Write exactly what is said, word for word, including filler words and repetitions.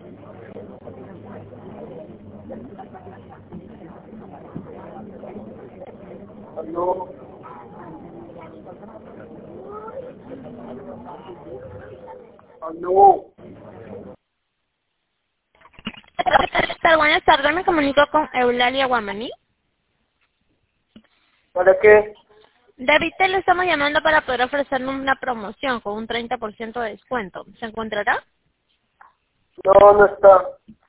Aló. Aló. ¿Qué tal? Buenas tardes, me comunico con Eulalia Guamaní. ¿Para qué? David, le estamos llamando para poder ofrecerle una promoción con un treinta por ciento de descuento. ¿Se encontrará? No, no está.